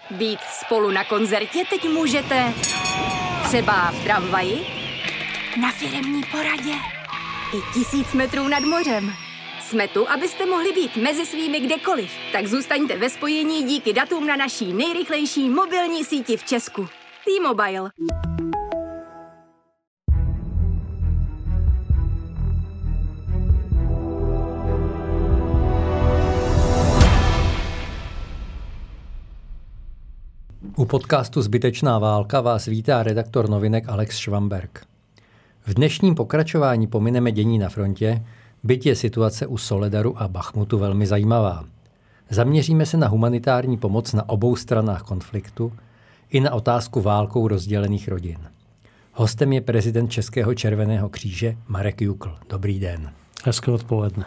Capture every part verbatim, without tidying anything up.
Být spolu na koncertě teď můžete třeba v tramvaji, na firemní poradě i tisíc metrů nad mořem. Jsme tu, abyste mohli být mezi svými kdekoliv. Tak zůstaňte ve spojení díky datům na naší nejrychlejší mobilní síti v Česku. T-Mobile. U podcastu Zbytečná válka vás vítá redaktor novinek Alex Švamberg. V dnešním pokračování pomineme dění na frontě, byť je situace u Soledaru a Bachmutu velmi zajímavá. Zaměříme se na humanitární pomoc na obou stranách konfliktu i na otázku válkou rozdělených rodin. Hostem je prezident Českého červeného kříže Marek Jukl. Dobrý den. Hezké odpoledne.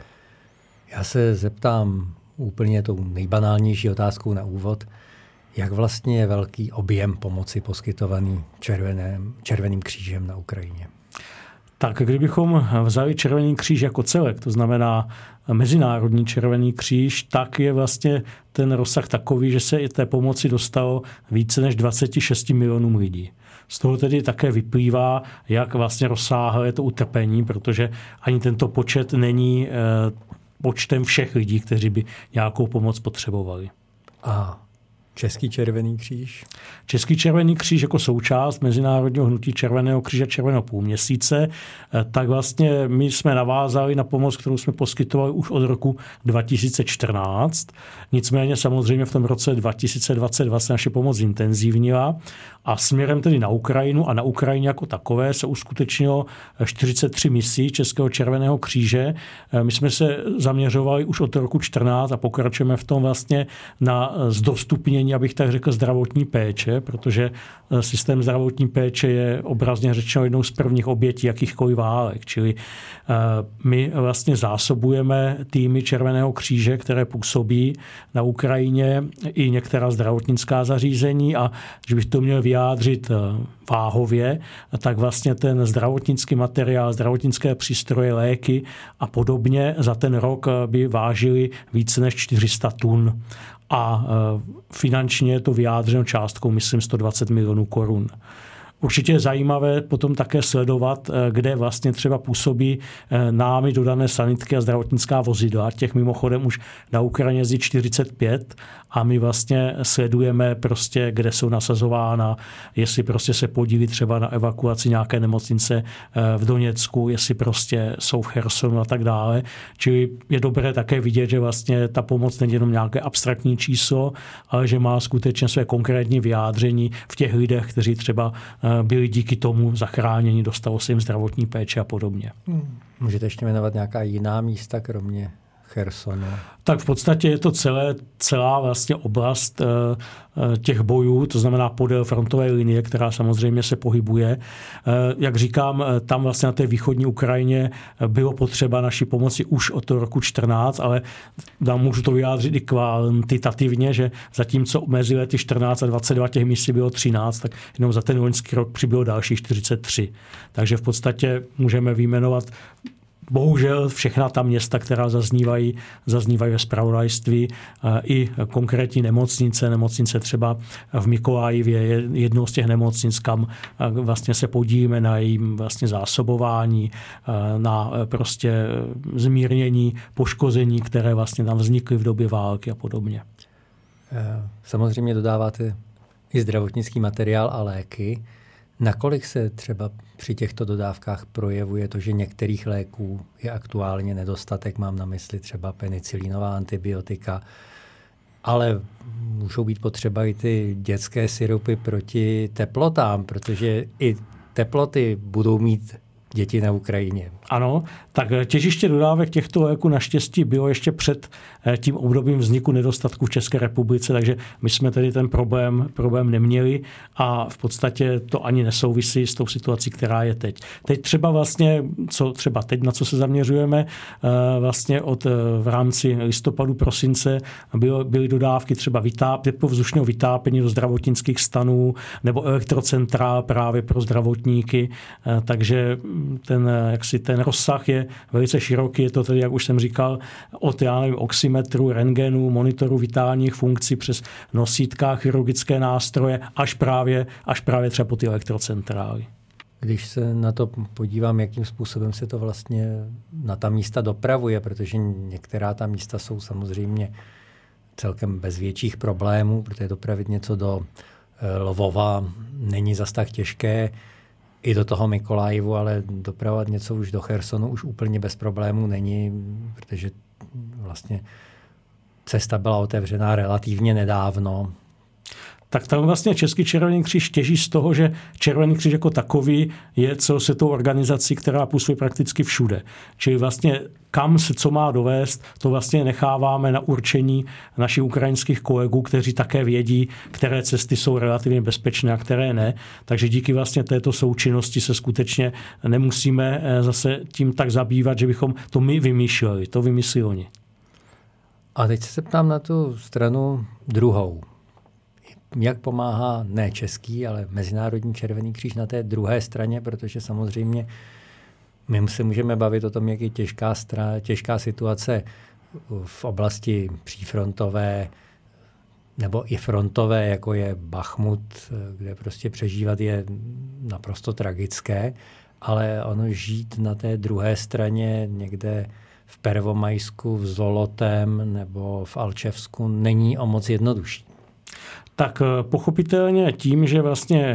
Já se zeptám úplně tou nejbanálnější otázkou na úvod. Jak vlastně je velký objem pomoci poskytovaný červeným, červeným křížem na Ukrajině? Tak kdybychom vzali Červený kříž jako celek, to znamená Mezinárodní červený kříž, tak je vlastně ten rozsah takový, že se i té pomoci dostalo více než dvacet šest milionů lidí. Z toho tedy také vyplývá, jak vlastně rozsáhlé je to utrpení, protože ani tento počet není eh, počtem všech lidí, kteří by nějakou pomoc potřebovali. A Český červený kříž? Český červený kříž jako součást Mezinárodního hnutí Červeného kříže Červeného půlměsíce, tak vlastně my jsme navázali na pomoc, kterou jsme poskytovali už od roku dva tisíce čtrnáct. Nicméně samozřejmě v tom roce dva tisíce dvacet dva se naše pomoc zintenzivnila a směrem tedy na Ukrajinu a na Ukrajině jako takové se uskutečnilo čtyřicet tři misí Českého červeného kříže. My jsme se zaměřovali už od roku čtrnáct a pokračujeme v tom vlastně na zdostupnění, abych tak řekl, zdravotní péče, protože systém zdravotní péče je obrazně řečeno jednou z prvních obětí jakýchkoliv válek. Čili my vlastně zásobujeme týmy Červeného kříže, které působí na Ukrajině, i některá zdravotnická zařízení, a že bych to měl vyjádřit váhově, tak vlastně ten zdravotnický materiál, zdravotnické přístroje, léky a podobně za ten rok by vážily více než čtyři sta tun. A finančně je to vyjádřeno částkou, myslím, sto dvacet milionů korun. Určitě je zajímavé potom také sledovat, kde vlastně třeba působí námi dodané sanitky a zdravotnická vozidla. Těch mimochodem už na Ukrajině jezdí čtyřicet pět a my vlastně sledujeme prostě, kde jsou nasazována, jestli prostě se podílí třeba na evakuaci nějaké nemocnice v Doněcku, jestli prostě jsou v Chersonu a tak dále. Čili je dobré také vidět, že vlastně ta pomoc není jenom nějaké abstraktní číslo, ale že má skutečně své konkrétní vyjádření v těch lidech, kteří třeba byli díky tomu zachráněni, dostalo se jim zdravotní péče a podobně. Hmm. Můžete ještě jmenovat nějaká jiná místa, kromě Chersonu? Tak v podstatě je to celé, celá vlastně oblast těch bojů, to znamená podél frontové linie, která samozřejmě se pohybuje. Jak říkám, tam vlastně na té východní Ukrajině bylo potřeba naší pomoci už od toho roku čtrnáct, ale můžu to vyjádřit i kvantitativně, že zatímco mezi lety čtrnáct a dvacet dva těch misí bylo třináct, tak jenom za ten loňský rok přibylo dalších čtyřicet tři. Takže v podstatě můžeme vyjmenovat bohužel všechna ta města, která zaznívají, zaznívají ve zpravodajství, i konkrétní nemocnice, nemocnice třeba v Mykolajivě je jednou z těch nemocnic, kam vlastně se podílíme na jejím vlastně zásobování, na prostě zmírnění poškození, které vlastně tam vznikly v době války a podobně. Samozřejmě dodáváte i zdravotnický materiál a léky. Nakolik se třeba při těchto dodávkách projevuje to, že některých léků je aktuálně nedostatek, mám na mysli třeba penicilinová antibiotika, ale můžou být potřeba i ty dětské sirupy proti teplotám, protože i teploty budou mít děti na Ukrajině. Ano, tak těžiště dodávek těchto léků naštěstí bylo ještě před tím obdobím vzniku nedostatku v České republice, takže my jsme tedy ten problém, problém neměli a v podstatě to ani nesouvisí s tou situací, která je teď. Teď třeba vlastně, co třeba teď, na co se zaměřujeme, vlastně od v rámci listopadu, prosince bylo, byly dodávky třeba vytáp, povzdušného vytápění do zdravotnických stanů nebo elektrocentrál právě pro zdravotníky, takže ten, jaksi ten rozsah je velice široký. Je to tedy, jak už jsem říkal, od já nevím, oximetru, rentgenu, monitoru vitálních funkcí přes nosítka, chirurgické nástroje, až právě, až právě třeba po ty elektrocentrály. Když se na to podívám, jakým způsobem se to vlastně na ta místa dopravuje, protože některá ta místa jsou samozřejmě celkem bez větších problémů, protože dopravit něco do Lvova není zas tak těžké, i do toho Mykolaivu, ale dopravovat něco už do Chersonu už úplně bez problémů není, protože vlastně cesta byla otevřená relativně nedávno. Tak tam vlastně Český červený kříž těží z toho, že Červený kříž jako takový je celosvětovou organizací, která působí prakticky všude. Čili vlastně kam se co má dovést, to vlastně necháváme na určení našich ukrajinských kolegů, kteří také vědí, které cesty jsou relativně bezpečné a které ne. Takže díky vlastně této součinnosti se skutečně nemusíme zase tím tak zabývat, že bychom to my vymýšleli. To vymyslí oni. A teď se ptám na tu stranu druhou. Jak pomáhá ne český, ale Mezinárodní červený kříž na té druhé straně, protože samozřejmě my se můžeme bavit o tom, jak je těžká, stra, těžká situace v oblasti přífrontové nebo i frontové, jako je Bachmut, kde prostě přežívat je naprosto tragické, ale ono žít na té druhé straně někde v Pervomajsku, v Zolotém nebo v Alčevsku není o moc jednodušší. Tak pochopitelně tím, že vlastně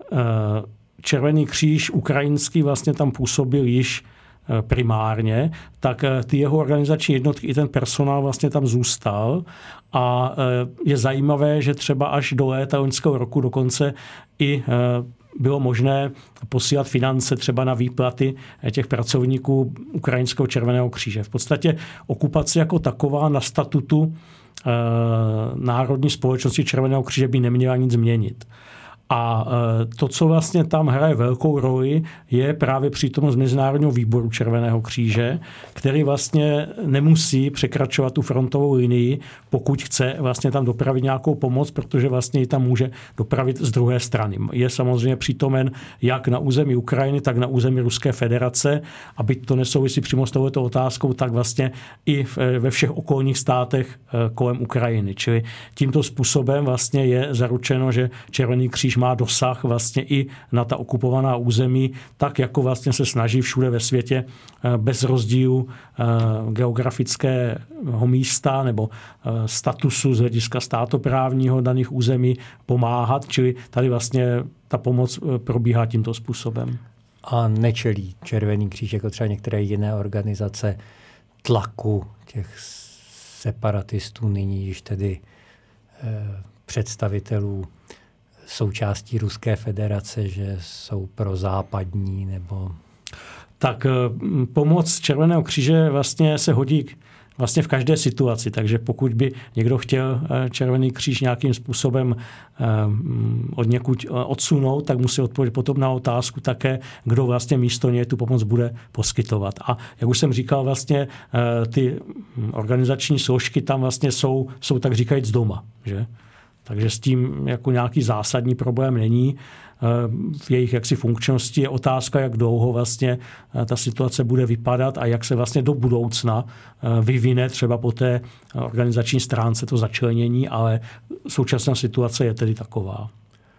Červený kříž ukrajinský vlastně tam působil již primárně, tak ty jeho organizační jednotky i ten personál vlastně tam zůstal a je zajímavé, že třeba až do léta loňského roku dokonce i bylo možné posílat finance třeba na výplaty těch pracovníků Ukrajinského červeného kříže. V podstatě okupace jako taková na statutu Národní společnosti Červeného kříže by neměla nic změnit. A to, co vlastně tam hraje velkou roli, je právě přítomnost Mezinárodního výboru Červeného kříže, který vlastně nemusí překračovat tu frontovou linii, pokud chce vlastně tam dopravit nějakou pomoc, protože vlastně ji tam může dopravit z druhé strany. Je samozřejmě přítomen jak na území Ukrajiny, tak na území Ruské federace, aby to nesouvisí přímo s touto otázkou, tak vlastně i ve všech okolních státech kolem Ukrajiny. Čili tímto způsobem vlastně je zaručeno, že Červený kříž má dosah vlastně i na ta okupovaná území, tak jako vlastně se snaží všude ve světě bez rozdílu geografického místa nebo statusu z hlediska státoprávního daných území pomáhat, čili tady vlastně ta pomoc probíhá tímto způsobem. A nečelí Červený kříž jako třeba některé jiné organizace tlaku těch separatistů, nyní již tedy představitelů součástí Ruské federace, že jsou prozápadní nebo... Tak pomoc Červeného kříže vlastně se hodí vlastně v každé situaci, takže pokud by někdo chtěl Červený kříž nějakým způsobem od někud odsunout, tak musí odpovědět potom na otázku také, kdo vlastně místo něj tu pomoc bude poskytovat. A jak už jsem říkal, vlastně ty organizační složky tam vlastně jsou, jsou tak říkajíc doma, že? Takže s tím jako nějaký zásadní problém není. V jejich jaksi funkčnosti je otázka, jak dlouho vlastně ta situace bude vypadat a jak se vlastně do budoucna vyvine třeba po té organizační stránce to začlenění, ale současná situace je tedy taková.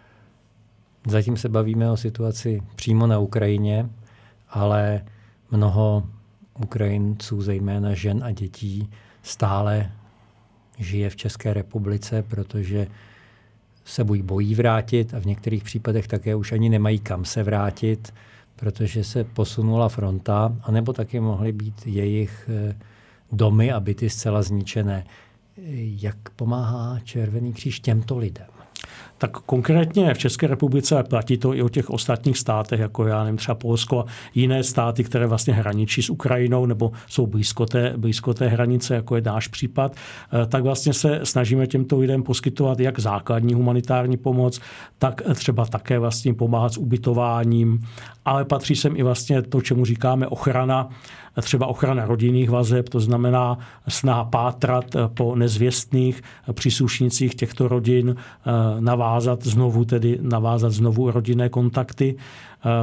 Zatím se bavíme o situaci přímo na Ukrajině, ale mnoho Ukrajinců, zejména žen a dětí, stále žije v České republice, protože se buď bojí vrátit a v některých případech také už ani nemají kam se vrátit, protože se posunula fronta, anebo taky mohly být jejich domy a byty zcela zničené. Jak pomáhá Červený kříž těmto lidem? Tak konkrétně v České republice platí to i o těch ostatních státech, jako já nevím, třeba Polsko a jiné státy, které vlastně hraničí s Ukrajinou nebo jsou blízko té, blízko té hranice, jako je náš případ, tak vlastně se snažíme těmto lidem poskytovat jak základní humanitární pomoc, tak třeba také vlastně pomáhat s ubytováním, ale patří sem i vlastně to, čemu říkáme ochrana, třeba ochrana rodinných vazeb, to znamená snaha pátrat po nezvěstných příslušnících těchto rodin, navázat znovu tedy navázat znovu rodinné kontakty.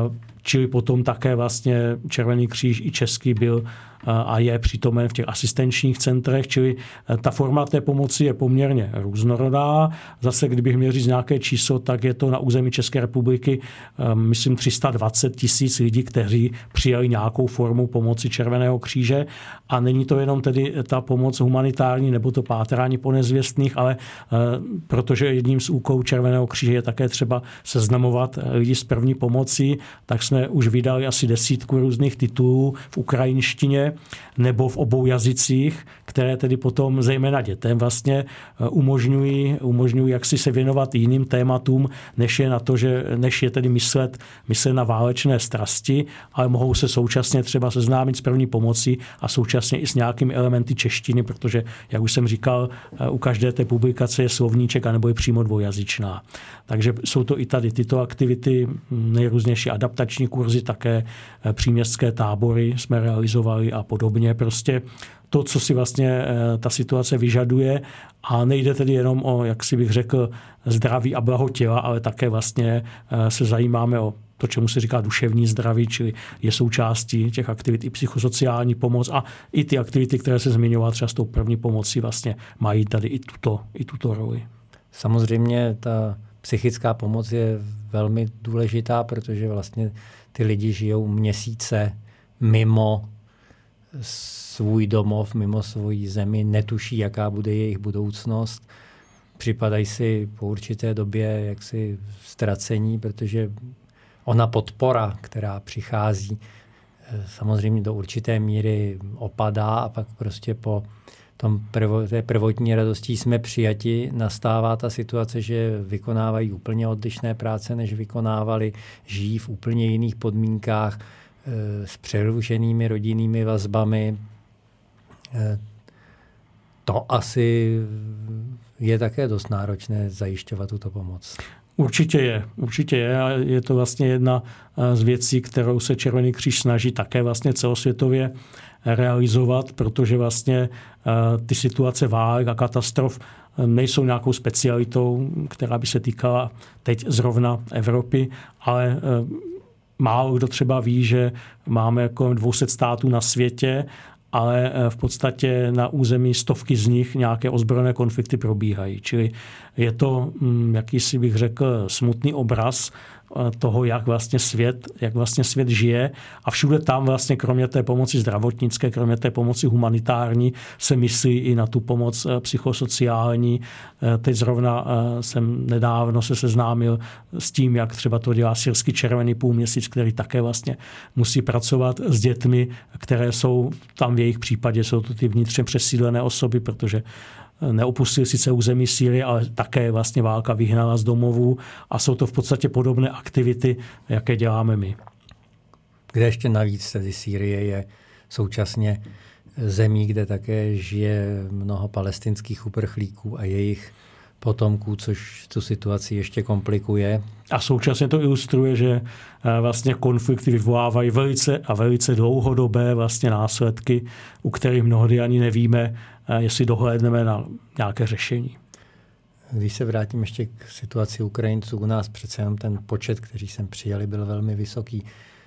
čili potom také vlastně Červený kříž i český byl a je přítomen v těch asistenčních centrech, čili ta forma té pomoci je poměrně různorodá. Zase, kdybych měl říct nějaké číslo, tak je to na území České republiky, myslím, tři sta dvacet tisíc lidí, kteří přijali nějakou formu pomoci Červeného kříže. A není to jenom tedy ta pomoc humanitární nebo to pátrání po nezvěstných, ale protože jedním z úkolů Červeného kříže je také třeba seznamovat lidi s první pomocí, tak jsme už vydali asi desítku různých titulů v ukrajinštině nebo v obou jazycích, které tedy potom zejména dětem vlastně umožňují, umožňují jak si se věnovat jiným tématům, než je na to, že než je tedy myslet, myslet na válečné strasti, ale mohou se současně třeba seznámit s první pomocí a současně i s nějakými elementy češtiny, protože, jak už jsem říkal, u každé té publikace je slovníček anebo je přímo dvojjazyčná. Takže jsou to i tady tyto aktivity, nejrůznější adaptační kurzy, také příměstské tábory jsme realizovali a podobně. Prostě to, co si vlastně ta situace vyžaduje a nejde tedy jenom o, jak si bych řekl, zdraví a blaho těla, ale také vlastně se zajímáme o to, čemu se říká duševní zdraví, čili je součástí těch aktivit i psychosociální pomoc a i ty aktivity, které se zmiňoval třeba s tou první pomocí, vlastně mají tady i tuto, i tuto roli. Samozřejmě ta psychická pomoc je velmi důležitá, protože vlastně ty lidi žijou měsíce mimo svůj domov, mimo svoji zemi, netuší, jaká bude jejich budoucnost. Připadají si po určité době jaksi ztracení, protože ona podpora, která přichází, samozřejmě do určité míry opadá a pak prostě po tom prvo, té prvotní radostí jsme přijati, nastává ta situace, že vykonávají úplně odlišné práce, než vykonávali, žijí v úplně jiných podmínkách, s přerušenými rodinnými vazbami. To asi je také dost náročné zajišťovat tuto pomoc. Určitě je, určitě je. A je to vlastně jedna z věcí, kterou se Červený kříž snaží také vlastně celosvětově realizovat, protože vlastně ty situace válek a katastrof nejsou nějakou specialitou, která by se týkala teď zrovna Evropy, ale málo kdo třeba ví, že máme jako dvě stě států na světě, ale v podstatě na území stovky z nich nějaké ozbrojené konflikty probíhají. Čili je to jakýsi, bych řekl, smutný obraz toho, jak vlastně svět, jak vlastně svět žije a všude tam vlastně kromě té pomoci zdravotnické, kromě té pomoci humanitární se myslí i na tu pomoc psychosociální. Teď zrovna jsem nedávno se seznámil s tím, jak třeba to dělá syrský Červený půlměsíc, který také vlastně musí pracovat s dětmi, které jsou tam v jejich případě, jsou to ty vnitřně přesídlené osoby, protože neopustili sice území Sýrie, ale také vlastně válka vyhnala z domovů a jsou to v podstatě podobné aktivity, jaké děláme my. Kde ještě navíc tedy Sýrie je současně zemí, kde také žije mnoho palestinských uprchlíků a jejich potomků, což tu situaci ještě komplikuje. A současně to ilustruje, že vlastně konflikty vyvolávají velice a velice dlouhodobé vlastně následky, u kterých mnohdy ani nevíme, jestli dohlédneme na nějaké řešení. Když se vrátím ještě k situaci Ukrajinců, u nás přece jenom ten počet, kteří sem přijali, byl velmi vysoký.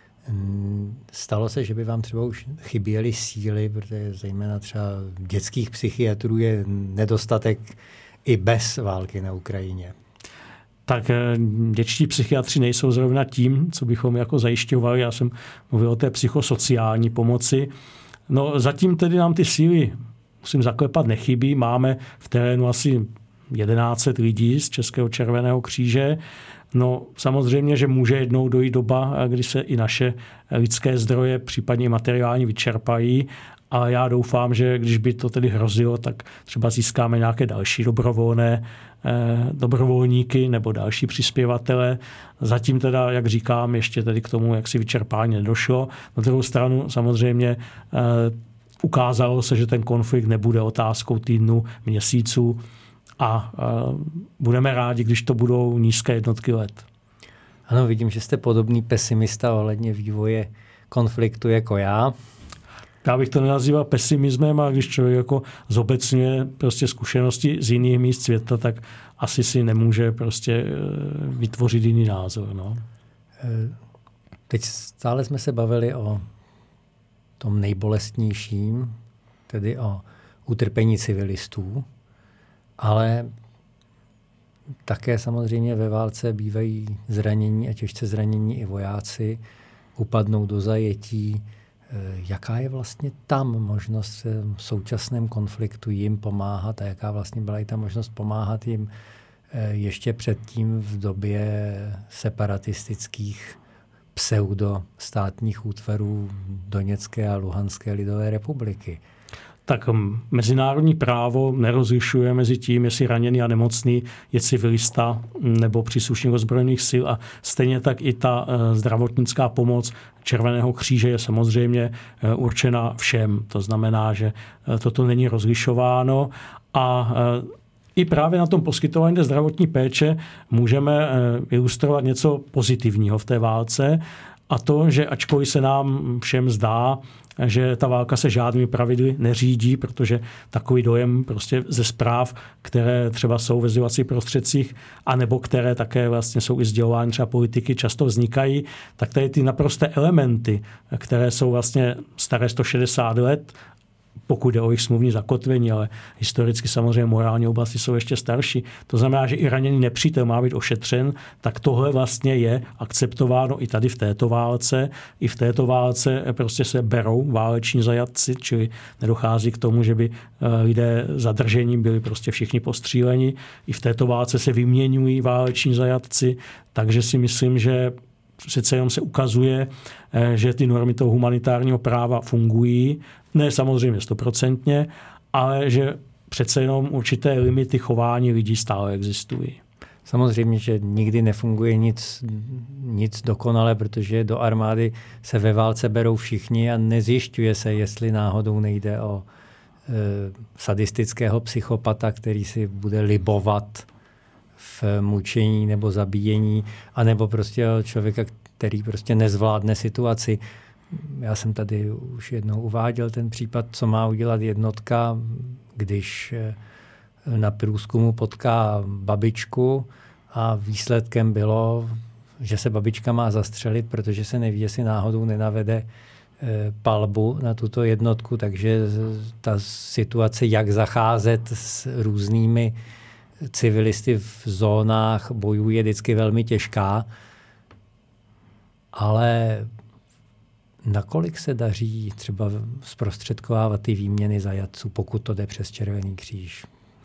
Stalo se, že by vám třeba už chyběly síly, protože zejména třeba dětských psychiatrů je nedostatek i bez války na Ukrajině? Tak dětští psychiatři nejsou zrovna tím, co bychom jako zajišťovali. Já jsem mluvil o té psychosociální pomoci. No zatím tedy nám ty síly, musím zaklepat, nechybí. Máme v terénu asi tisíc sto lidí z Českého Červeného kříže. No samozřejmě, že může jednou dojít doba, kdy se i naše lidské zdroje, případně materiální, vyčerpají. A já doufám, že když by to tedy hrozilo, tak třeba získáme nějaké další dobrovolné eh, dobrovolníky nebo další přispěvatele. Zatím teda, jak říkám, ještě tedy k tomu, jak si vyčerpání nedošlo. Na druhou stranu samozřejmě eh, ukázalo se, že ten konflikt nebude otázkou týdnu, měsíců a eh, budeme rádi, když to budou nízké jednotky let. Ano, vidím, že jste podobný pesimista ohledně vývoje konfliktu jako já. Já bych to nenazýval pesimismem, a když člověk jako zobecňuje prostě zkušenosti z jiných míst světa, tak asi si nemůže prostě vytvořit jiný názor. No. teď stále jsme se bavili o tom nejbolestnějším, tedy o utrpení civilistů, ale také samozřejmě ve válce bývají zranění a těžce zranění i vojáci, upadnou do zajetí. Jaká je vlastně tam možnost v současném konfliktu jim pomáhat a jaká vlastně byla i ta možnost pomáhat jim ještě předtím v době separatistických pseudostátních útvarů Doněcké a Luhanské lidové republiky? Tak mezinárodní právo nerozlišuje mezi tím, jestli raněný a nemocný je civilista nebo příslušník ozbrojených sil a stejně tak i ta zdravotnická pomoc Červeného kříže je samozřejmě určena všem. To znamená, že toto není rozlišováno a i právě na tom poskytování té zdravotní péče můžeme ilustrovat něco pozitivního v té válce a to, že ačkoliv se nám všem zdá, že ta válka se žádnými pravidly neřídí, protože takový dojem prostě ze zpráv, které třeba jsou ve sdělovacích prostředcích, anebo které také vlastně jsou i sdělování třeba politiky, často vznikají, tak tady ty naprosté elementy, které jsou vlastně staré sto šedesát let, pokud jde o jejich smluvní zakotvení, ale historicky samozřejmě morální oblasti jsou ještě starší. To znamená, že i raněný nepřítel má být ošetřen, tak tohle vlastně je akceptováno i tady v této válce. I v této válce prostě se berou váleční zajatci, čili nedochází k tomu, že by lidé zadržení byli prostě všichni postříleni. I v této válce se vyměňují váleční zajatci, takže si myslím, že přece jenom se ukazuje, že ty normy toho humanitárního práva fungují. Ne samozřejmě stoprocentně, ale že přece jenom určité limity chování lidí stále existují. Samozřejmě, že nikdy nefunguje nic, nic dokonale, protože do armády se ve válce berou všichni a nezjišťuje se, jestli náhodou nejde o e, sadistického psychopata, který si bude libovat v mučení nebo zabíjení, anebo prostě člověka, který prostě nezvládne situaci. Já jsem tady už jednou uváděl ten případ, co má udělat jednotka, když na průzkumu potká babičku a výsledkem bylo, že se babička má zastřelit, protože se neví, jestli náhodou nenavede palbu na tuto jednotku, takže ta situace, jak zacházet s různými civilisty v zónách bojů je vždycky velmi těžká, ale nakolik se daří třeba zprostředkovávat ty výměny zajatců, pokud to jde přes Červený kříž?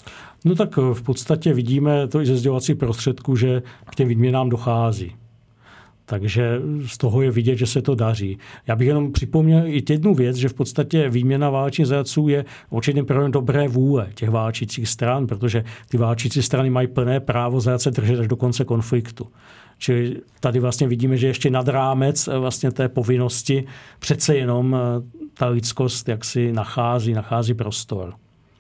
No tak v podstatě vidíme to i ze sdělovacích prostředků, že k těm výměnám dochází. Takže z toho je vidět, že se to daří. Já bych jenom připomněl i jednu věc, že v podstatě výměna válečných zajatců je určitě pro dobré vůle těch válčících stran, protože ty válčící strany mají plné právo zajatce držet až do konce konfliktu. Čili tady vlastně vidíme, že ještě nad rámec vlastně té povinnosti přece jenom ta lidskost jaksi nachází, nachází prostor.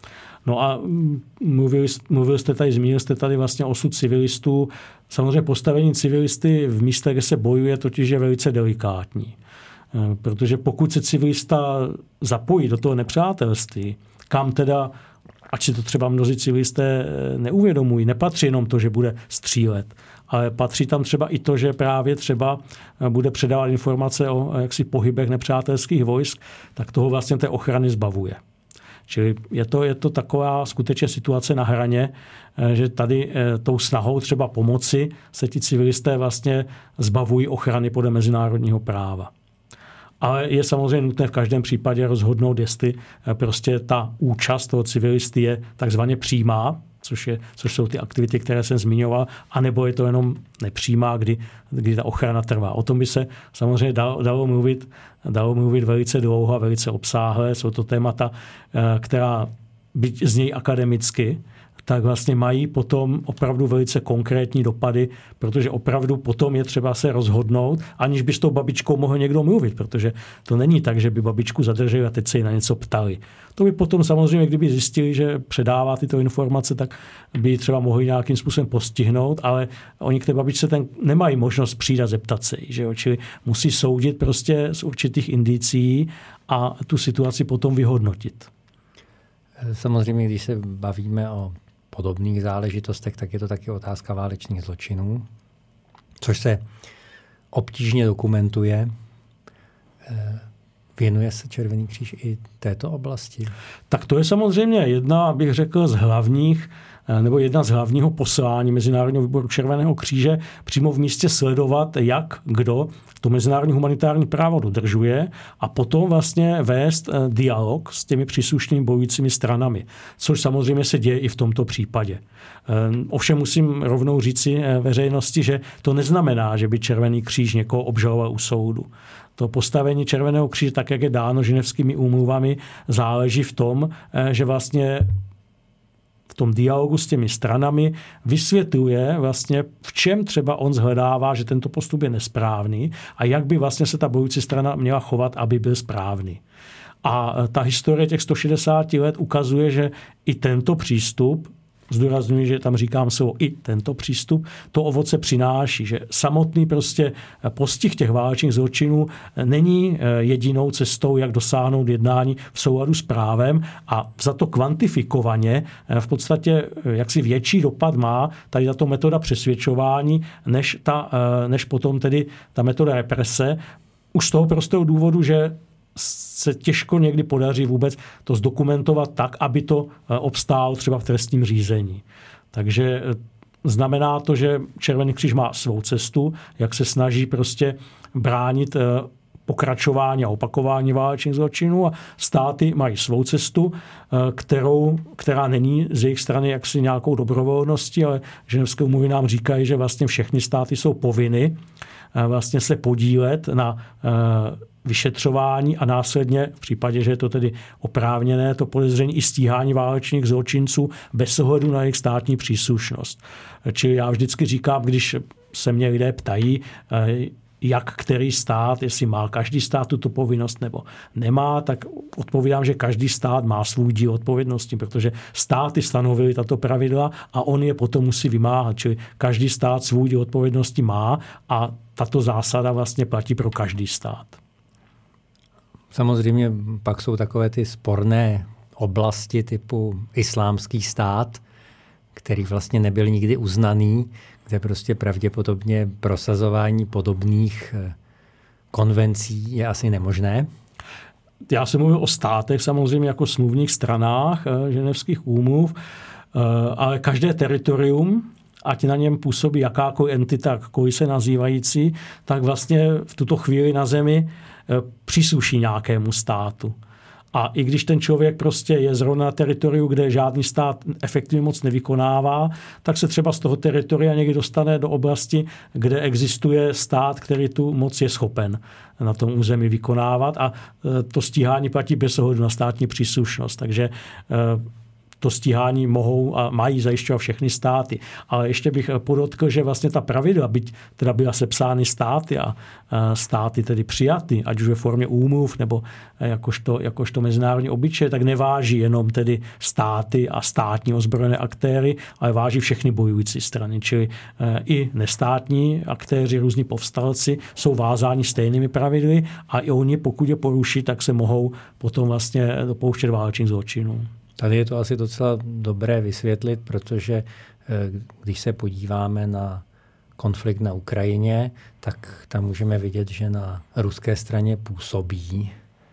No a mluvil, mluvil jste tady, zmínil jste tady vlastně osud civilistů. Samozřejmě postavení civilisty v místech, kde se bojuje, totiž je velice delikátní. Protože pokud se civilista zapojí do toho nepřátelství, kam teda, ať si to třeba mnozí civilisté neuvědomují, nepatří jenom to, že bude střílet, ale patří tam třeba i to, že právě třeba bude předávat informace o jaksi pohybech nepřátelských vojsk, tak toho vlastně té ochrany zbavuje. Čili je to, je to taková skutečně situace na hraně, že tady tou snahou třeba pomoci se ti civilisté vlastně zbavují ochrany podle mezinárodního práva. Ale je samozřejmě nutné v každém případě rozhodnout, jestli prostě ta účast toho civilisty je takzvaně přímá, což, je, což jsou ty aktivity, které jsem zmiňoval, anebo je to jenom nepřímá, kdy, kdy ta ochrana trvá. O tom by se samozřejmě dalo, dalo, mluvit, dalo mluvit velice dlouho a velice obsáhle. Jsou to témata, která byť znějí akademicky, tak vlastně mají potom opravdu velice konkrétní dopady, protože opravdu potom je třeba se rozhodnout, aniž by s tou babičkou mohl někdo mluvit, protože to není tak, že by babičku zadrželi a teď se jí na něco ptali. To by potom samozřejmě, kdyby zjistili, že předává tyto informace, tak by třeba mohli nějakým způsobem postihnout, ale oni k té babičce ten nemají možnost přijít a zeptat se jí, že jo? Čili musí soudit prostě z určitých indicí a tu situaci potom vyhodnotit. Samozřejmě, když se bavíme o podobných záležitostech, tak je to taky otázka válečných zločinů, což se obtížně dokumentuje. Věnuje se Červený kříž i této oblasti? Tak to je samozřejmě jedna, bych řekl, z hlavních nebo jedna z hlavního poslání Mezinárodního výboru Červeného kříže přímo v místě sledovat, jak kdo to mezinárodní humanitární právo dodržuje a potom vlastně vést dialog s těmi příslušnými bojujícími stranami, což samozřejmě se děje i v tomto případě. Ovšem musím rovnou říci veřejnosti, že to neznamená, že by Červený kříž někoho obžaloval u soudu. To postavení Červeného kříže, tak jak je dáno ženevskými úmluvami, záleží v tom, že vlastně v tom dialogu s těmi stranami vysvětluje vlastně, v čem třeba on shledává, že tento postup je nesprávný a jak by vlastně se ta bojující strana měla chovat, aby byl správný. A ta historie těch sto šedesát let ukazuje, že i tento přístup, zdůrazňuji, že tam říkám slovo i tento přístup, to ovoce přináší, že samotný prostě postih těch válečných zločinů není jedinou cestou, jak dosáhnout jednání v souladu s právem a za to kvantifikovaně v podstatě jaksi větší dopad má tady tato metoda přesvědčování, než, ta, než potom tedy ta metoda represe. Už z toho prostého důvodu, že se těžko někdy podaří vůbec to zdokumentovat tak, aby to obstálo třeba v trestním řízení. Takže znamená to, že Červený kříž má svou cestu, jak se snaží prostě bránit pokračování a opakování válečných zločinů a státy mají svou cestu, kterou, která není z jejich strany jaksi nějakou dobrovolností, ale ženevské úmluvy nám říkají, že vlastně všechny státy jsou povinny vlastně se podílet na vyšetřování a následně v případě, že je to tedy oprávněné, to podezření i stíhání válečných zločinců bez ohledu na jejich státní příslušnost. Čili já vždycky říkám, když se mě lidé ptají, jak který stát, jestli má každý stát tuto povinnost nebo nemá, tak odpovídám, že každý stát má svůj díl odpovědnosti, protože státy stanovily tato pravidla a on je potom musí vymáhat. Čili každý stát svůj díl odpovědnosti má a tato zásada vlastně platí pro každý stát. Samozřejmě pak jsou takové ty sporné oblasti typu islámský stát, který vlastně nebyl nikdy uznaný, kde prostě pravděpodobně prosazování podobných konvencí je asi nemožné. Já jsem mluvil o státech samozřejmě jako smluvních stranách ženevských úmluv, ale každé teritorium, ať na něm působí jakákoliv entita, jakkoliv se nazývající, tak vlastně v tuto chvíli na zemi přísluší nějakému státu. A i když ten člověk prostě je zrovna na teritoriu, kde žádný stát efektivně moc nevykonává, tak se třeba z toho teritoria někdy dostane do oblasti, kde existuje stát, který tu moc je schopen na tom území vykonávat a to stíhání platí bez ohledu na státní příslušnost. Takže to stíhání mohou a mají zajišťovat všechny státy. Ale ještě bych podotkl, že vlastně ta pravidla, byť teda byla sepsány státy a státy tedy přijaty, ať už ve formě úmluv nebo jakožto, jakožto mezinárodní obyčej, tak neváží jenom tedy státy a státní ozbrojené aktéry, ale váží všechny bojující strany. Čili i nestátní aktéři, různí povstalci jsou vázáni stejnými pravidly a i oni, pokud je poruší, tak se mohou potom vlastně dopouštět válečných zločinů. Tady je to asi docela dobré vysvětlit, protože když se podíváme na konflikt na Ukrajině, tak tam můžeme vidět, že na ruské straně působí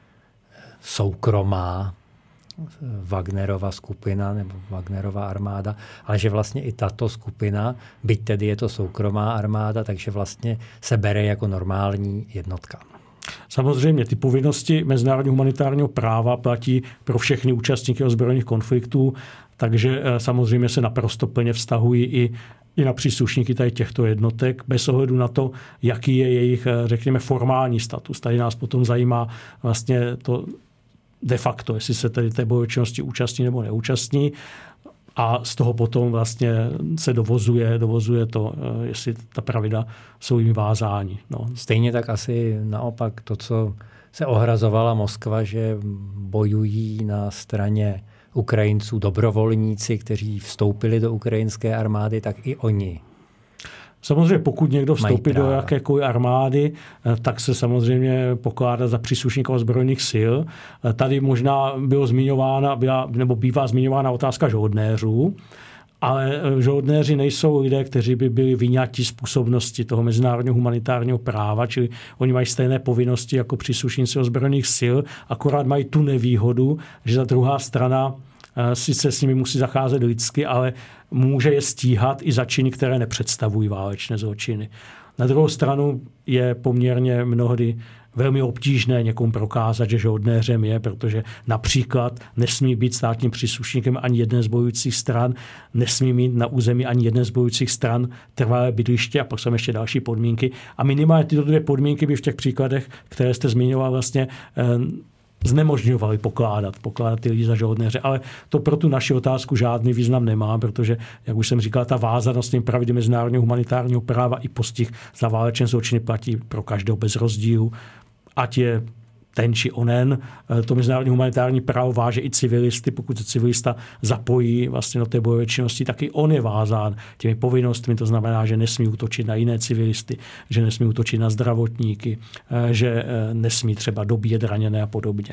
soukromá Wagnerova skupina nebo Wagnerova armáda, ale že vlastně i tato skupina, byť tedy je to soukromá armáda, takže vlastně se bere jako normální jednotka. Samozřejmě ty povinnosti mezinárodního humanitárního práva platí pro všechny účastníky ozbrojených konfliktů, takže samozřejmě se naprosto plně vztahují i, i na příslušníky tady těchto jednotek, bez ohledu na to, jaký je jejich, řekněme, formální status. Tady nás potom zajímá vlastně to de facto, jestli se tady té bojovečnosti účastní nebo neúčastní. A z toho potom vlastně se dovozuje, dovozuje to, jestli ta pravidla jsou jimi vázáni. No. Stejně tak asi naopak to, co se ohrazovala Moskva, že bojují na straně Ukrajinců dobrovolníci, kteří vstoupili do ukrajinské armády, tak i oni. Samozřejmě pokud někdo vstoupí do jakékoliv armády, tak se samozřejmě pokládá za příslušníka ozbrojených sil. Tady možná bylo zmiňována, byla, nebo bývá zmiňována otázka žoldnéřů. Ale žoldnéři nejsou lidé, kteří by byli vyňati z působnosti toho mezinárodního humanitárního práva, čili oni mají stejné povinnosti jako příslušníci ozbrojených sil, akorát mají tu nevýhodu, že ta druhá strana sice s nimi musí zacházet lidsky, ale může je stíhat i za činy, které nepředstavují válečné zločiny. Na druhou stranu je poměrně mnohdy velmi obtížné někomu prokázat, že žoldnéřem je, protože například nesmí být státním příslušníkem ani jedné z bojujících stran, nesmí mít na území ani jedné z bojujících stran trvalé bydliště a pak jsou ještě další podmínky. A minimálně tyto dvě podmínky by v těch příkladech, které jste zmiňoval, vlastně znemožňovali pokládat, pokládat ty lidi za žoldnéře. Ale to pro tu naši otázku žádný význam nemá, protože, jak už jsem říkal, ta vázanost tím pravidly mezinárodního humanitárního práva i postih za válečné zločiny platí pro každého bez rozdílu, ať je ten či onen. To mezinárodní humanitární právo váže i civilisty. Pokud se civilista zapojí vlastně do té bojové činnosti, tak i on je vázán těmi povinnostmi. To znamená, že nesmí útočit na jiné civilisty, že nesmí útočit na zdravotníky, že nesmí třeba dobíjet raněné a podobně.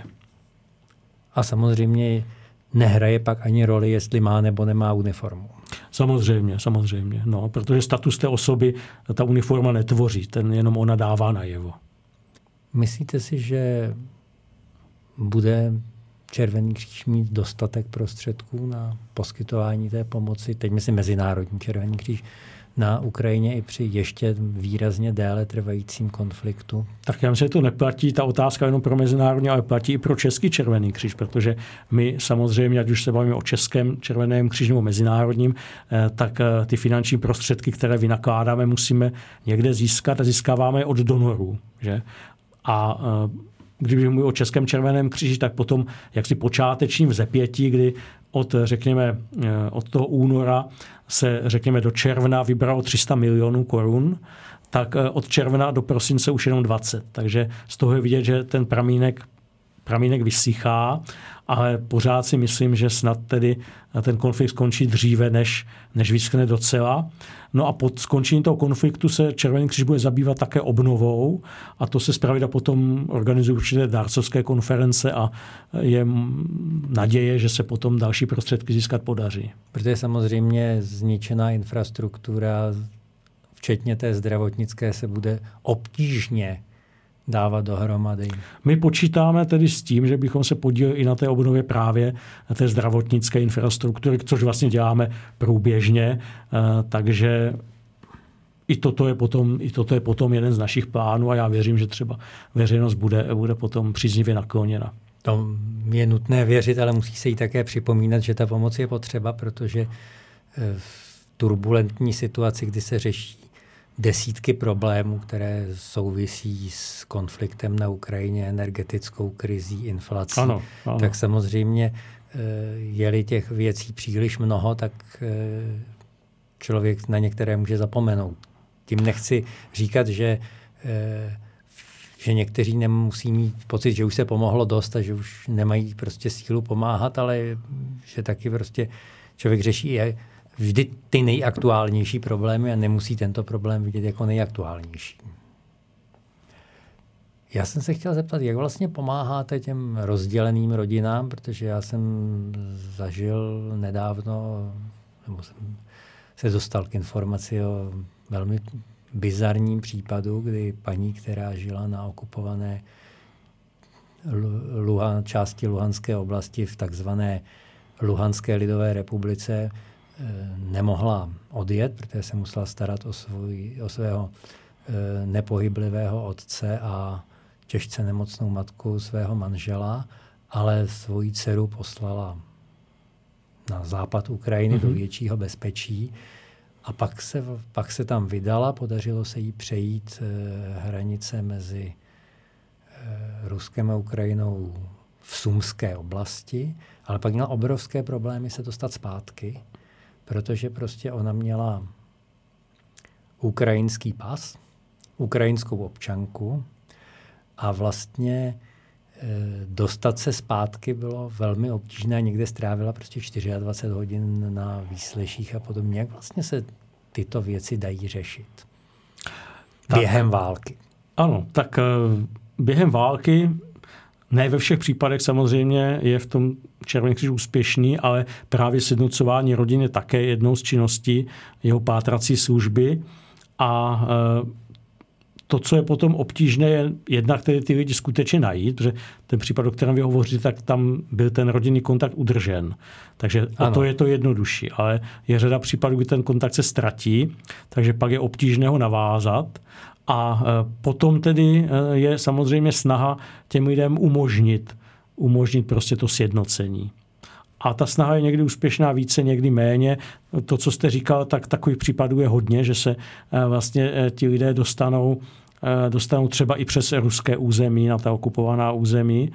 A samozřejmě nehraje pak ani roli, jestli má nebo nemá uniformu. Samozřejmě, samozřejmě. No, protože status té osoby ta uniforma netvoří, ten jenom ona dává najevo. Myslíte si, že bude Červený kříž mít dostatek prostředků na poskytování té pomoci, teď myslím Mezinárodní Červený kříž, na Ukrajině i při ještě výrazně déle trvajícím konfliktu? Tak já myslím, že to neplatí ta otázka jenom pro mezinárodní, ale platí i pro Český Červený kříž, protože my samozřejmě, ať už se bavíme o Českém Červeném kříži nebo mezinárodním, tak ty finanční prostředky, které vynakládáme, musíme někde získat a získáváme je od donorů, že? A když mluvím o Českém Červeném kříži, tak potom jaksi počátečním vzepětí, kdy od, řekněme, od toho února se, řekněme, do června vybralo tři sta milionů korun, tak od června do prosince už jenom dvacet. Takže z toho je vidět, že ten pramínek, pramínek vysychá, ale pořád si myslím, že snad tedy ten konflikt skončí dříve, než, než vyschne docela. No a po skončení toho konfliktu se Červený kříž bude zabývat také obnovou a to se zpravidla potom organizují určité dárcovské konference a je naděje, že se potom další prostředky získat podaří. Protože samozřejmě zničená infrastruktura, včetně té zdravotnické, se bude obtížně dávat dohromady. My počítáme tedy s tím, že bychom se podíleli i na té obnově právě na té zdravotnické infrastruktury, což vlastně děláme průběžně, takže i toto je potom, i toto je potom jeden z našich plánů a já věřím, že třeba veřejnost bude, bude potom příznivě nakloněna. To je nutné věřit, ale musí se jí také připomínat, že ta pomoc je potřeba, protože v turbulentní situaci, kdy se řeší desítky problémů, které souvisí s konfliktem na Ukrajině, energetickou krizí, inflací, ano, ano. tak samozřejmě je-li těch věcí příliš mnoho, tak člověk na některé může zapomenout. Tím nechci říkat, že, že někteří nemusí mít pocit, že už se pomohlo dost a že už nemají prostě sílu pomáhat, ale že taky prostě člověk řeší je vždy ty nejaktuálnější problémy a nemusí tento problém vidět jako nejaktuálnější. Já jsem se chtěl zeptat, jak vlastně pomáháte těm rozděleným rodinám, protože já jsem zažil nedávno, nebo jsem se dostal k informaci o velmi bizarním případu, kdy paní, která žila na okupované Luhan, části Luhanské oblasti v takzvané Luhanské lidové republice, nemohla odjet, protože se musela starat o, svůj, o svého nepohyblivého otce a těžce nemocnou matku svého manžela, ale svoji dceru poslala na západ Ukrajiny mm-hmm. do většího bezpečí a pak se, pak se tam vydala, podařilo se jí přejít hranice mezi Ruskem a Ukrajinou v Sumské oblasti, ale pak měla obrovské problémy se dostat zpátky, protože prostě ona měla ukrajinský pas, ukrajinskou občanku a vlastně e, dostat se zpátky bylo velmi obtížné. Někde strávila prostě dvacet čtyři hodin na výsleších a podobně. Jak vlastně se tyto věci dají řešit tak, během války? Ano, tak během války Ne ve všech případech samozřejmě je v tom Červený kříž úspěšný, ale právě sjednocování rodin je také jednou z činností jeho pátrací služby. A to, co je potom obtížné, je jednak tedy ty lidi skutečně najít, protože ten případ, o kterém vy hovoříte, tak tam byl ten rodinný kontakt udržen. Takže o to je to jednodušší. Ale je řada případů, kdy ten kontakt se ztratí, takže pak je obtížné ho navázat. A potom tedy je samozřejmě snaha těm lidem umožnit, umožnit prostě to sjednocení. A ta snaha je někdy úspěšná více, někdy méně. To, co jste říkal, tak takových případů je hodně, že se vlastně ti lidé dostanou, dostanou třeba i přes ruské území, na ta okupovaná území.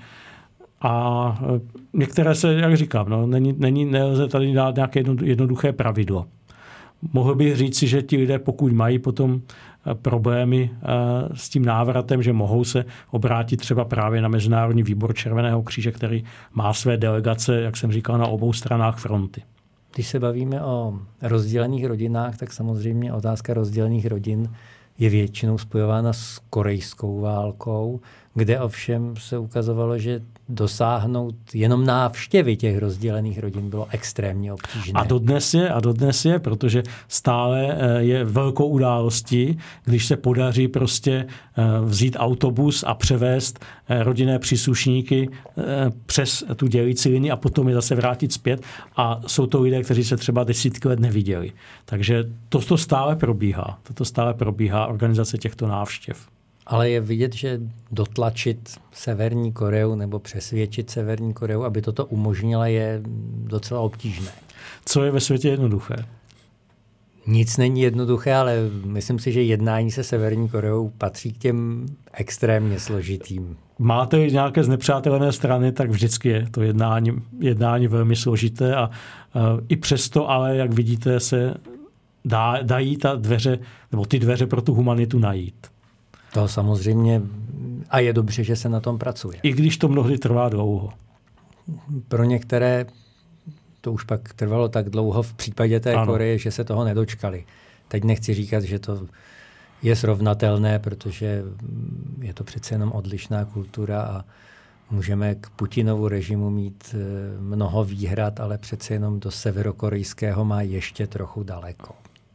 A některé se, jak říkám, no, není, není, nelze tady dát nějaké jednoduché pravidlo. Mohl bych říci, že ti lidé, pokud mají potom problémy s tím návratem, že mohou se obrátit třeba právě na Mezinárodní výbor Červeného kříže, který má své delegace, jak jsem říkal, na obou stranách fronty. Když se bavíme o rozdělených rodinách, tak samozřejmě otázka rozdělených rodin je většinou spojována s korejskou válkou, kde ovšem se ukazovalo, že dosáhnout jenom návštěvy těch rozdělených rodin bylo extrémně obtížné. A dodnes je, a dodnes je, protože stále je velkou událostí, když se podaří prostě vzít autobus a převést rodinné příslušníky přes tu dělící linii a potom je zase vrátit zpět. A jsou to lidé, kteří se třeba desítky let neviděli. Takže to stále probíhá. Toto stále probíhá organizace těchto návštěv. Ale je vidět, že dotlačit Severní Koreu nebo přesvědčit Severní Koreu, aby toto umožnila, je docela obtížné. Co je ve světě jednoduché? Nic není jednoduché, ale myslím si, že jednání se Severní Koreou patří k těm extrémně složitým. Máte nějaké znepřátelené strany, tak vždycky je to jednání, jednání velmi složité a uh, i přesto, ale jak vidíte, se dá, dají ta dveře, nebo ty dveře pro tu humanitu najít. To samozřejmě a je dobře, že se na tom pracuje. I když to mnohdy trvá dlouho. Pro některé to už pak trvalo tak dlouho v případě té ano. Koreje, že se toho nedočkali. Teď nechci říkat, že to je srovnatelné, protože je to přece jenom odlišná kultura a můžeme k Putinovu režimu mít mnoho výhrad, ale přece jenom do severokorejského má ještě trochu daleko.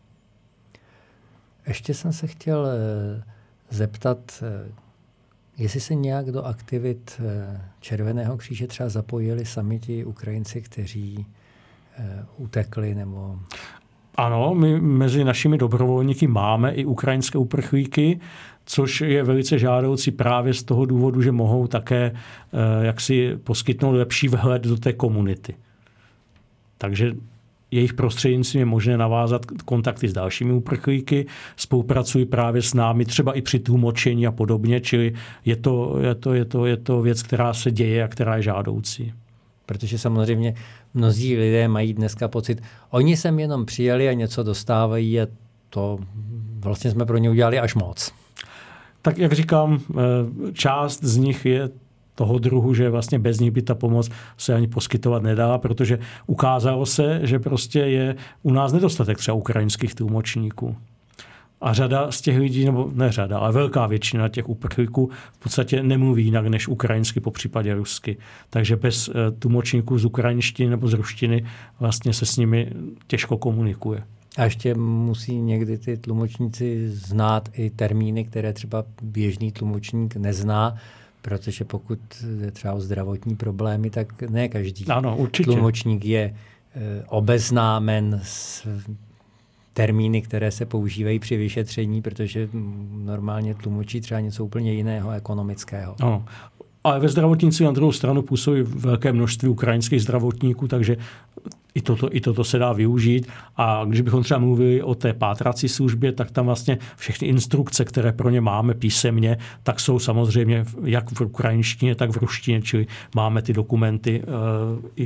Ještě jsem se chtěl zeptat, jestli se nějak do aktivit Červeného kříže třeba zapojili sami ti Ukrajinci, kteří utekli nebo... Ano, my mezi našimi dobrovolníky máme i ukrajinské uprchlíky, což je velice žádoucí právě z toho důvodu, že mohou také jaksi poskytnout lepší vhled do té komunity. Takže jejich prostřednictvím je možné navázat kontakty s dalšími uprchlíky, spolupracují právě s námi, třeba i při tlumočení a podobně, čili je to, je to, je to, je to věc, která se děje a která je žádoucí. Protože samozřejmě mnozí lidé mají dneska pocit, oni sem jenom přijeli a něco dostávají a to vlastně jsme pro ně udělali až moc. Tak jak říkám, část z nich je toho druhu, že vlastně bez nich by ta pomoc se ani poskytovat nedá, protože ukázalo se, že prostě je u nás nedostatek třeba ukrajinských tlumočníků. A řada z těch lidí, nebo ne řada, ale velká většina těch uprchlíků v podstatě nemluví jinak než ukrajinsky, po případě rusky. Takže bez tlumočníků z ukrajinštiny nebo z ruštiny vlastně se s nimi těžko komunikuje. A ještě musí někdy ty tlumočníci znát i termíny, které třeba běžný tlumočník nezná, protože pokud je třeba o zdravotní problémy, tak ne každý ano, určitě. Tlumočník je e, obeznámen s termíny, které se používají při vyšetření, protože normálně tlumočí třeba něco úplně jiného, ekonomického. Ano. Ale ve zdravotnictví na druhou stranu působí velké množství ukrajinských zdravotníků, takže i toto, i toto se dá využít. A když bychom třeba mluvili o té pátrací službě, tak tam vlastně všechny instrukce, které pro ně máme písemně, tak jsou samozřejmě jak v ukrajinštině, tak v ruštině, čili máme ty dokumenty uh, i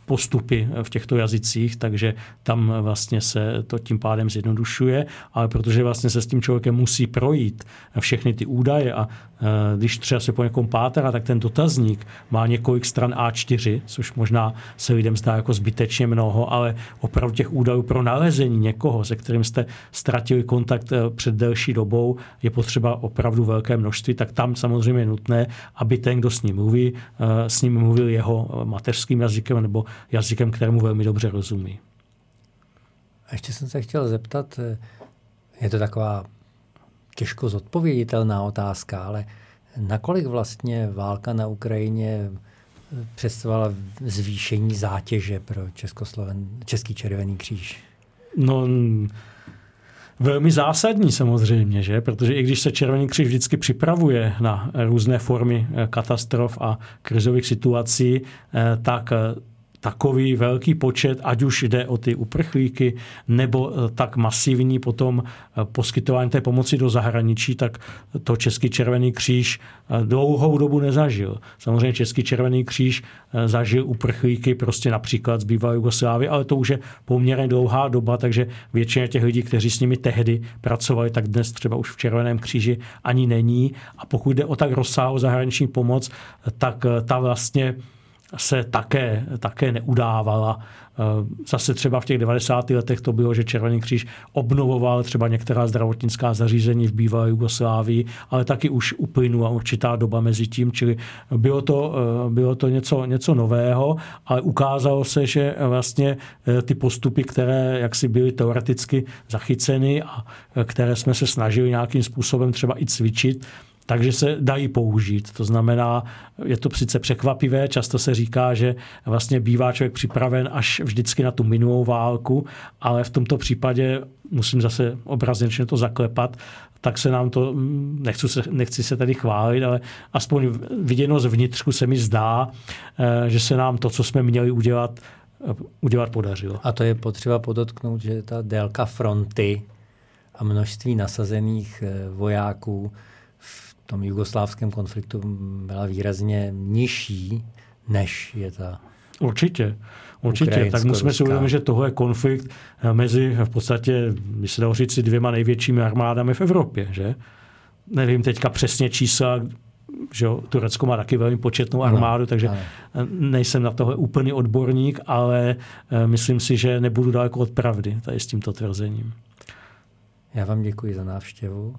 postupy v těchto jazycích, takže tam vlastně se to tím pádem zjednodušuje, ale protože vlastně se s tím člověkem musí projít všechny ty údaje a když třeba se po někom pátrá, tak ten dotazník má několik stran á čtyři, což možná se lidem zdá jako zbytečně mnoho, ale opravdu těch údajů pro nalezení někoho, se kterým jste ztratili kontakt před delší dobou, je potřeba opravdu velké množství, tak tam samozřejmě je nutné, aby ten, kdo s ním mluví, s ním mluvil jeho mateřským jazykem nebo jazykem, kterému velmi dobře rozumí. A ještě jsem se chtěl zeptat, je to taková těžko zodpověditelná otázka, ale nakolik vlastně válka na Ukrajině představovala zvýšení zátěže pro Českosloven, Český červený kříž? No, velmi zásadní samozřejmě, že? Protože i když se Červený kříž vždycky připravuje na různé formy katastrof a krizových situací, tak takový velký počet, ať už jde o ty uprchlíky, nebo tak masivní potom poskytování té pomoci do zahraničí, tak to Český červený kříž dlouhou dobu nezažil. Samozřejmě Český červený kříž zažil uprchlíky prostě například z bývalé Jugoslávie, ale to už je poměrně dlouhá doba, takže většina těch lidí, kteří s nimi tehdy pracovali, tak dnes třeba už v Červeném kříži ani není. A pokud jde o tak rozsáhlou zahraniční pomoc, tak ta vlastně se také, také neudávala. Zase třeba v těch devadesátých letech to bylo, že Červený kříž obnovoval třeba některá zdravotnická zařízení v bývalé Jugoslávii, ale taky už uplynula určitá doba mezi tím, čili bylo to, bylo to něco, něco nového, ale ukázalo se, že vlastně ty postupy, které jaksi byly teoreticky zachyceny a které jsme se snažili nějakým způsobem třeba i cvičit, takže se dají použít. To znamená, je to sice překvapivé, často se říká, že vlastně bývá člověk připraven až vždycky na tu minulou válku, ale v tomto případě, musím zase obrazně to zaklepat, tak se nám to, nechci se, nechci se tady chválit, ale aspoň viděno zvnitřku se mi zdá, že se nám to, co jsme měli udělat, udělat podařilo. A to je potřeba podotknout, že ta délka fronty a množství nasazených vojáků v tom jugoslávském konfliktu byla výrazně nižší, než je ta Určitě. Určitě. Tak musíme si uvědomit, že tohle je konflikt mezi v podstatě, by se dalo říct, dvěma největšími armádami v Evropě. Že? Nevím teďka přesně čísla, že Turecko má taky velmi početnou armádu, no, takže ale. nejsem na tohle úplný odborník, ale myslím si, že nebudu daleko od pravdy tady s tímto tvrzením. Já vám děkuji za návštěvu.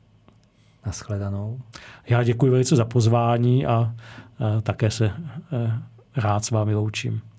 Nashledanou. Já děkuji velice za pozvání a, a také se a, rád s vámi loučím.